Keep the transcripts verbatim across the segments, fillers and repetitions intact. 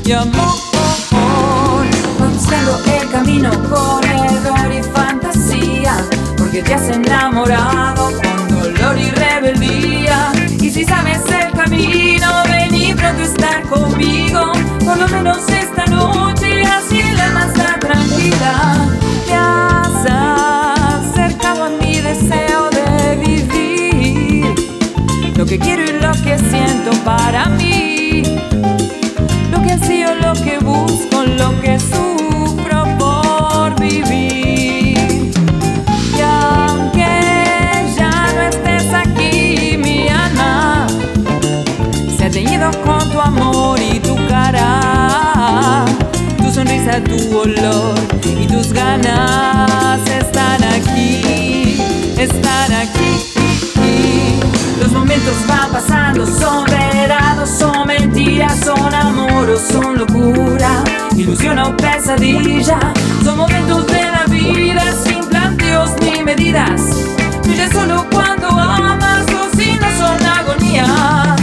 y amor. Buscando el camino con error y fantasía, porque te has enamorado con dolor y rebeldía. Y si sabes el camino, ven y pronto estar conmigo, por lo menos esta noche, así el alma está tranquila. Te has acercado a mi deseo de vivir, lo que quiero y lo que siento para mí, lo que ansío, lo que busco, lo que sufro por vivir. Y aunque ya no estés aquí, mi alma se ha teñido con tu amor y tu cara, tu sonrisa, tu olor y tus ganas están aquí, están aquí. Los momentos van pasando, son verdad o son mentiras, son amor o son locura, ilusión o pesadilla. Son momentos de la vida sin planteos ni medidas. Fluye solo cuando amas, los signos son agonía.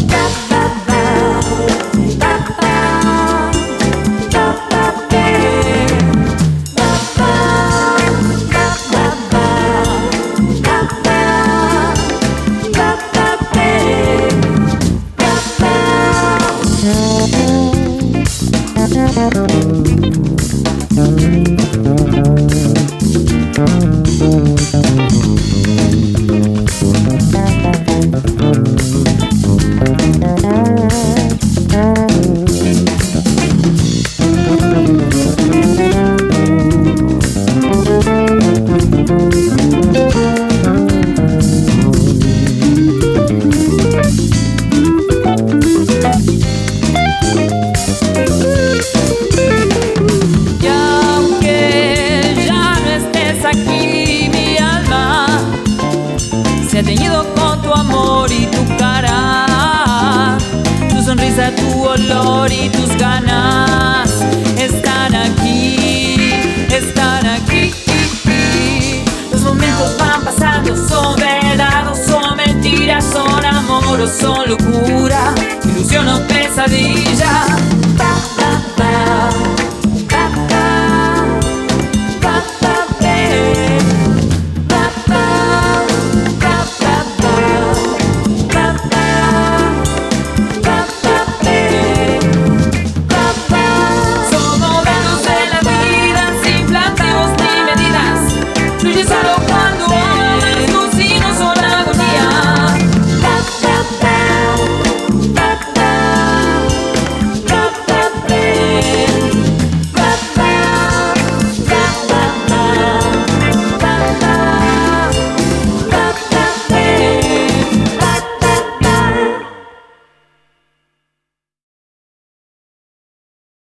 Se ha teñido con tu amor y tu cara, tu sonrisa, tu olor y tus ganas están aquí, están aquí. Los momentos van pasando, son verdad o son mentiras, son amor o son locura, ilusión o pesadilla.